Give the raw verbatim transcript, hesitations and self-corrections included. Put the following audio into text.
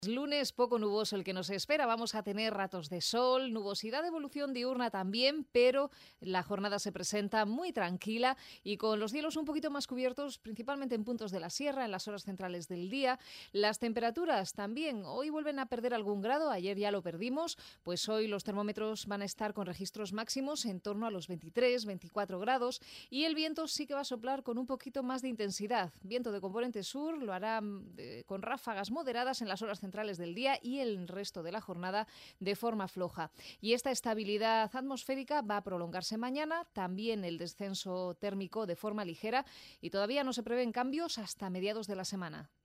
Lunes poco nuboso el que nos espera, vamos a tener ratos de sol, nubosidad de evolución diurna también, pero la jornada se presenta muy tranquila y con los cielos un poquito más cubiertos, principalmente en puntos de la sierra, en las horas centrales del día. Las temperaturas también, hoy vuelven a perder algún grado, ayer ya lo perdimos, pues hoy los termómetros van a estar con registros máximos en torno a los veintitrés, veinticuatro grados y el viento sí que va a soplar con un poquito más de intensidad. Viento de componente sur, lo hará eh, con ráfagas moderadas en las horas centrales centrales del día y el resto de la jornada de forma floja. Y esta estabilidad atmosférica va a prolongarse mañana, también el descenso térmico de forma ligera y todavía no se prevén cambios hasta mediados de la semana.